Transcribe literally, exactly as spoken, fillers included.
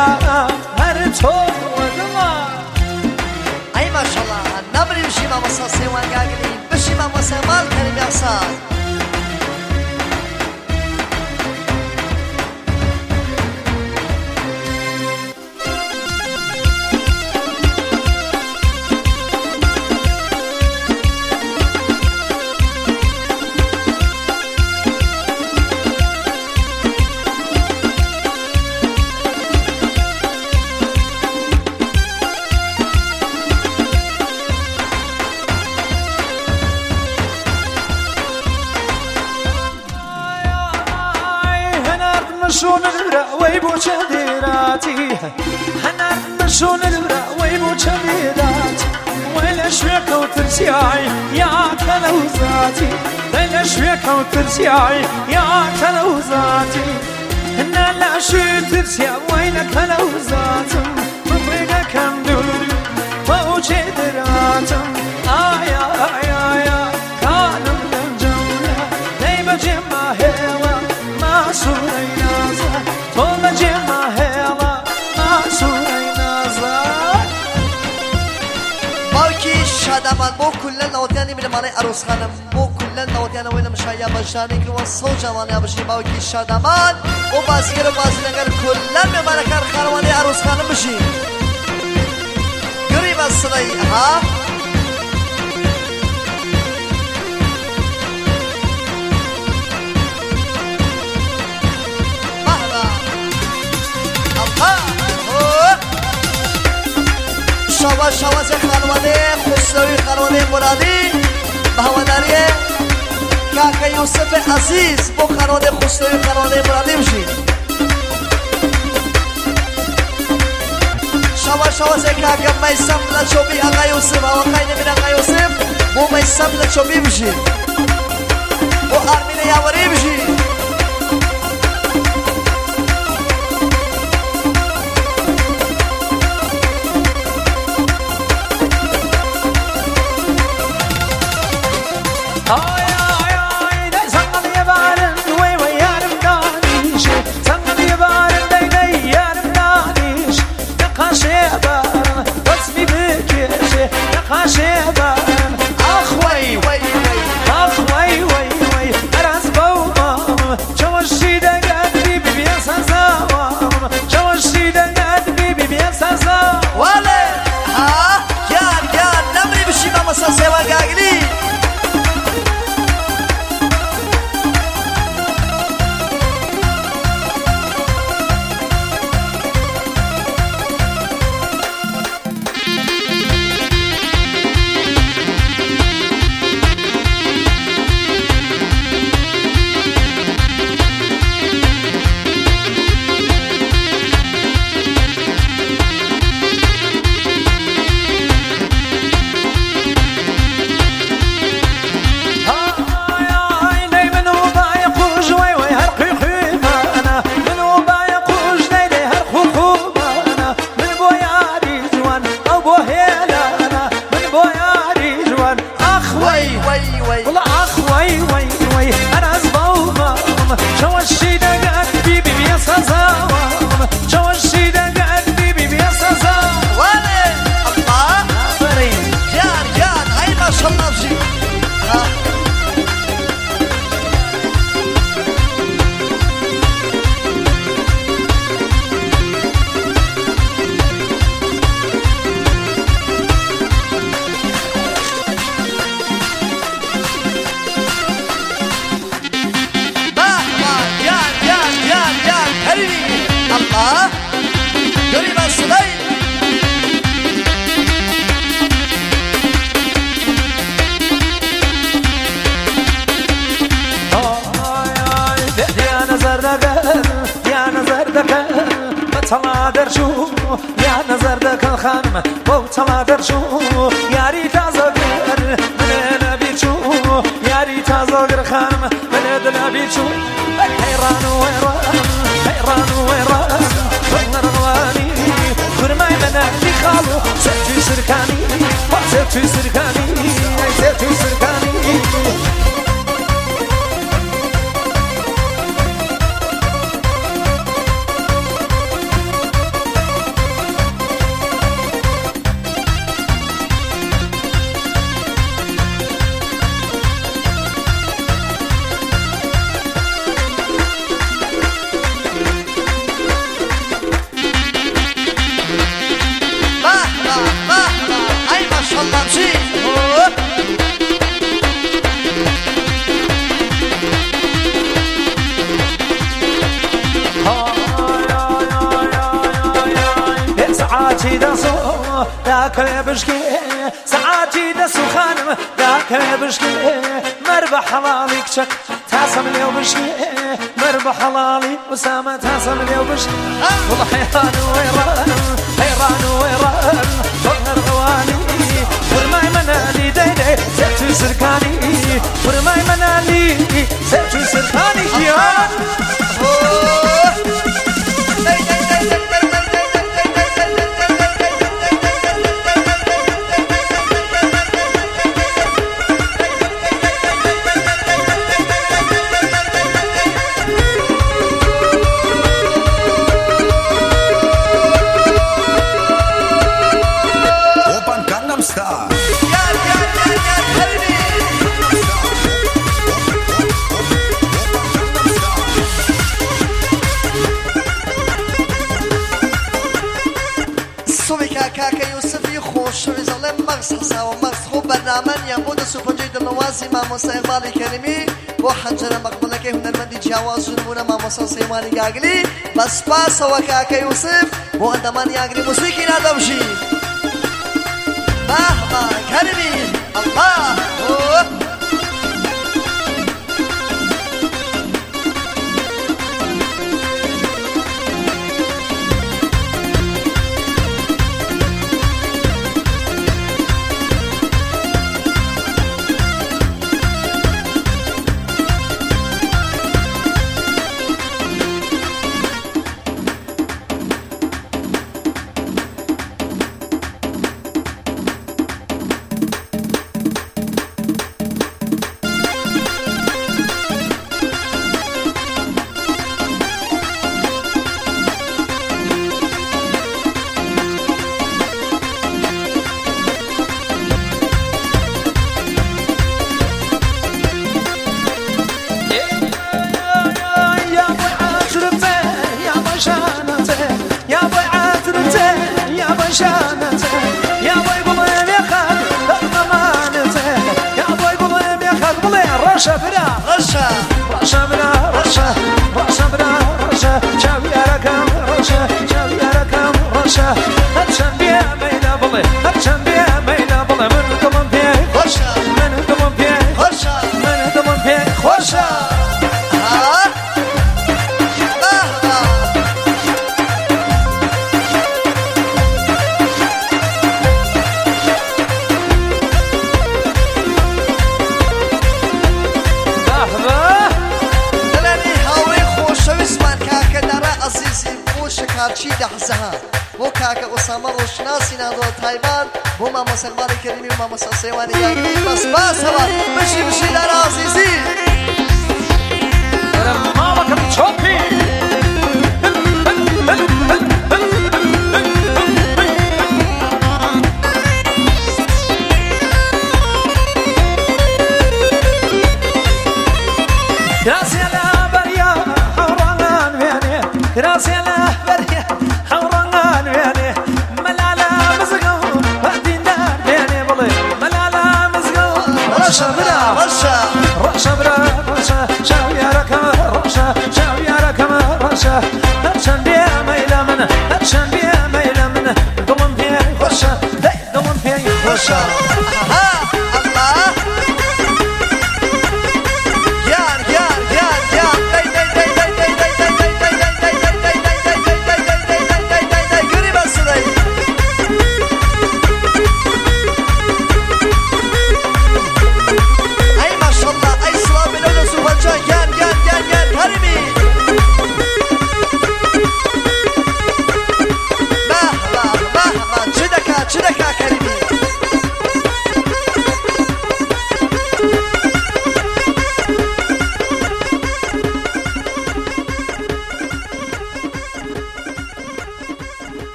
هر تو ودما ای ماشاءالله نبریم شیما مسا سیوان گاگلی بشیما مسا مال کریم یاساد شون الورا ويبو شديراتي هنار مشون الورا ويبو شديراتي ولا شويك وترسياي يا كلوزاتي ولا شويك وترسياي يا كلوزاتي هنا لا شو ترسيا وين كلوزاتي مبريك كم دوري ووجه دراتم آيا آيا آيا كانوا للجولة ليبا جمع هوا ما سوري توما جمع هلا ما سوري نازل باوکی شادمان بو کل نوتیانی میره مانه عروس خانم بو کل نوتیان ویل مشایا باشانی که وان سو جوانی باشی باوکی شادمان و بازیگر و بازیگر کل میمانه کار خانوانی عروس خانم باشی گری بسلای ها شواز شواز خانواده خسروی خانواده مرادی بهواداری کاکا یوسف عزیز با خانواده خسروی خانواده مرادی بشید شواز شواز کاکا میسم لچوبی آقا یوسف آقا نمید آقا یوسف با میسم لچوبی بشید با آرمین یاوری بشید خاشبان اخوي وي وي اخوي وي وي راس بومام شو الشيد قلبي بيسا زوام شو الشيد قلبي بيسا زوام ولا ها يار يار نمري بشي ما مسا سوا قاقلي درشو يا نظر دك الخانم وطلع درشو يا ريت ازغر من نبيشو يا ريت ازغر خانم من نبيشو حيران ويران حيران ويران فنر رواني فرماي من اللي خالو سيتي سركاني سيتي سركاني سيتي سركاني داك بشكي ساعاتي دسو خانم داك بشكي مربى حلالي كشك تاسم اليوم بشكي مربى حلالي وسامة تاسم اليوم بشكي والله حيران ويران حيران ويران ظهر غواني ورماي منالي ديدي سيتو سركاني ورماي منالي سيتو سركاني يا كاكا يوسف يخوش ويظلم مغز حسا ومغز خوب برنامج يمود سوپن جيد النوازي مع موسى إقبالي كريمي وحنجر مقبولة كي هنرمندي جواز جنبونا مع موسى سيماني قاقلي بس باس هو كاكا يوسف وعندمان ياقري موسيقي نادمشي مهما كريمي الله رشا بنا رشا رشا بنا رشا رشا بنا رشا شاوي أركام رشا شاوي أركام رشا هتشان بيا ميلا بلي هتشان بيا ميلا بلي من دمم بيا خشا من دمم بيا خشا من دمم بيا خشا ها شكارچی دحزها و کاکا اسامه روشناسی نادو تایوان و ما مسلمان کریمی و ما مسلمان سیوانی یاگی بس باس هوا بشی بشی در عزیزی مالکم چوپی Yes.